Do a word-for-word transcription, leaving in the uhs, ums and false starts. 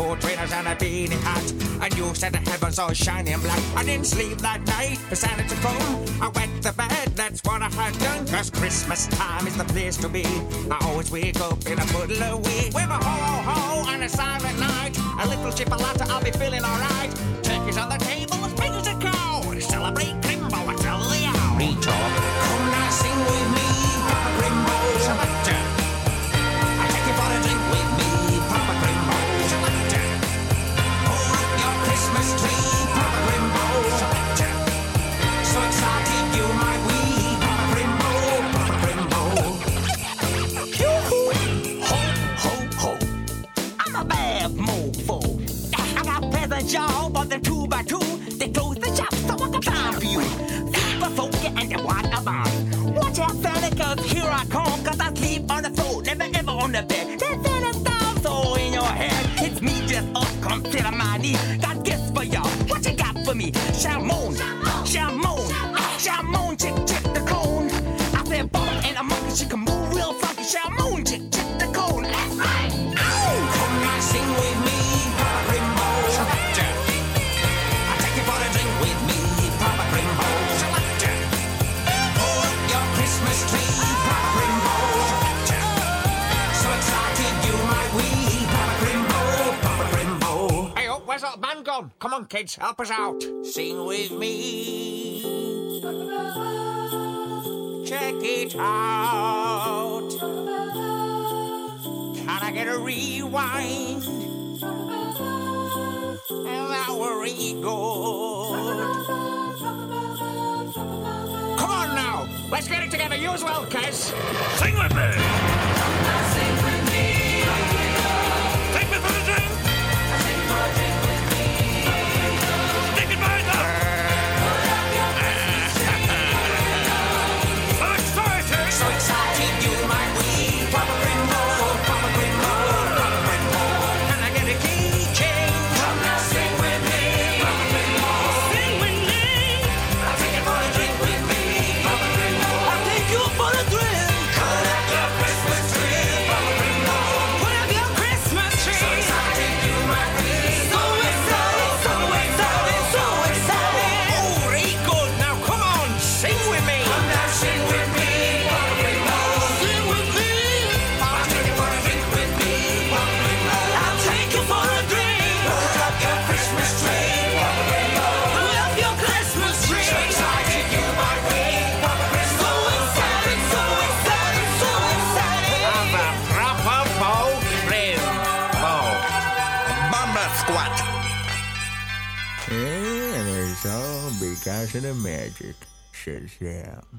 short trainers and a beanie hat. And you said the heavens all shiny and black. I didn't sleep that night, decided to phone. I wet the bed, that's what I had done. Cause Christmas time is the place to be. I always wake up in a puddle of wheat. With a ho-ho-ho and a silent night. A little chipolata, I'll be feeling alright. Turkey's on the table, as big as a cow. To celebrate Grimbo, I tell the hour. Me talk. Come now, sing with me, Papa Grimbo. Selector. I take you for a drink with me, Papa Grimbo. Selector. Hold up your Christmas tree, Papa Grimbo. Selector. So excited you might weep, Papa Grimbo, Papa Grimbo. Ho, ho, ho. I'm a bad mofo. I got presents, y'all, but they're two by two. They close the shop, so I got time for you. Super funky and you want a bomb. Watch out, Santa, cause here I come. Cause I sleep on the floor, never ever on the bed. There's Santa's thumb so in your head. It's me just up, come sit on my knee. Got gifts for y'all, what you got for me? Shalmon, Shalmon, Shalmon, chick, chick the cone. I said bump and a monkey, she can move real funky. Shalmon, chick, chick the cone. That's right. Ow! Come now, sing with me, Papa Grimbo. Selector. I take you for a drink with me, Papa Grimbo. Selector. Hold up your Christmas tree, Papa Grimbo. Selector. So excited you might weep, Papa Grimbo, Papa Grimbo. Hey, oh, where's that band gone? Come on, kids, help us out. Sing with me. Check it out. Can I get a rewind? That were really good. Come on now, let's get it together. You as well, Kes. Sing with me! Sing with me. Take me for a drink! Sing for a drink with me. Stick it by the... So excited! So excited you might weep, Papa Grimbo, Papa Grimbo, Papa Grimbo. Can I get a key change? Come now, sing with me. Papa Grimbo. Sing with me. I'll take you for a drink with me, Papa Grimbo. I'll take you for a drink. Cut up your Christmas tree, Papa Grimbo. Put up your Christmas tree. So excited you might weep. So excited, so excited, so excited. Oh, very good. Now come on, sing with me. Come now, sing with me. Papa Grimbo. Sing with me. I'll take you for a drink with me, Papa Grimbo. I'll take you for a drink. Put up your Christmas tree, Papa Grimbo. Put up your Christmas tree. So excited you might weep, Papa Grimbo. So excited, so excited, so excited. Have a proper bow, Grimbo. Bomber squat. And it's all because of the magic, says Sam.